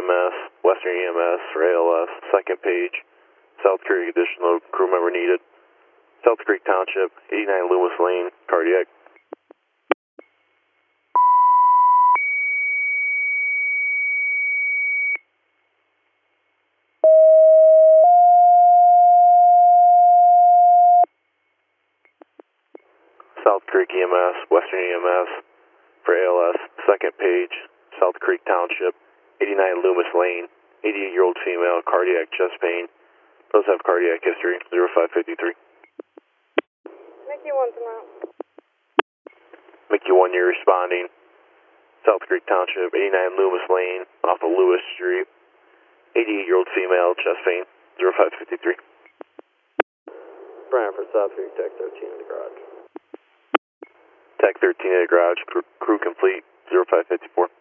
EMS, Western EMS for ALS, second page, South Creek, additional crew member needed. South Creek Township, 89 Loomis Lane, cardiac. South Creek EMS, Western EMS for ALS, second page, South Creek Township, 89 Loomis Lane, 88-year-old female, cardiac chest pain, does have cardiac history, 0553. Mickey 1 to mount. Mickey 1, you're responding, South Creek Township, 89 Loomis Lane, off of Lewis Street, 88-year-old female, chest pain, 0553. Brian for South Creek, Tech 13 in the garage. Tech 13 in the garage, crew complete, 0554.